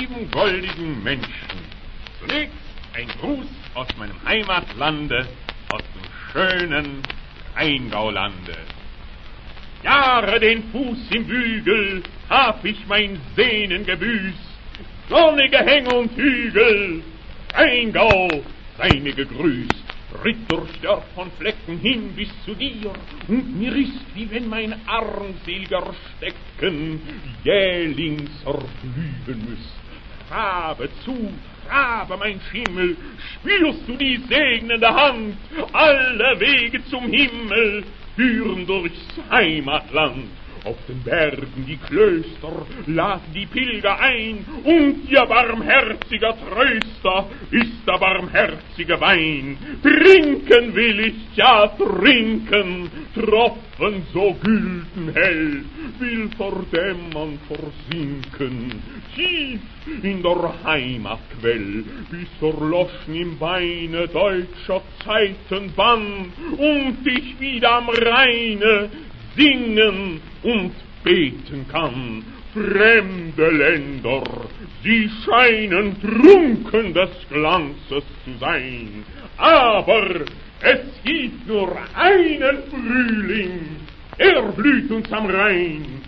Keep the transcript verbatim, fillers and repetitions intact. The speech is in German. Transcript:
lieben goldigen Menschen, zunächst ein Gruß aus meinem Heimatlande, aus dem schönen Rheingaulande. Jahre den Fuß im Bügel, hab ich mein Sehnen gebüßt, sonnige Häng und Hügel, Rheingau sei mir gegrüßt. Ritt durch Dörf von Flecken hin bis zu dir, und mir ist, wie wenn mein armseliger Stecken jählings erblühen müsst. Trabe zu, trabe, mein Schimmel, spürst du die segnende Hand, alle Wege zum Himmel führen durchs Heimatland. Auf den Bergen die Klöster laden die Pilger ein, und ihr barmherziger Tröster ist der barmherzige Wein. Trinken will ich, ja trinken, Tropfen so güldenhell, will verdämmern, versinken, tief in der Heimatquell, bis erloschen im Beine deutscher Zeiten Bann, und ich wieder am Rheine singen und beten kann. Fremde Länder, sie scheinen trunken des Glanzes zu sein, aber es gibt nur einen Frühling, er blüht uns am Rhein.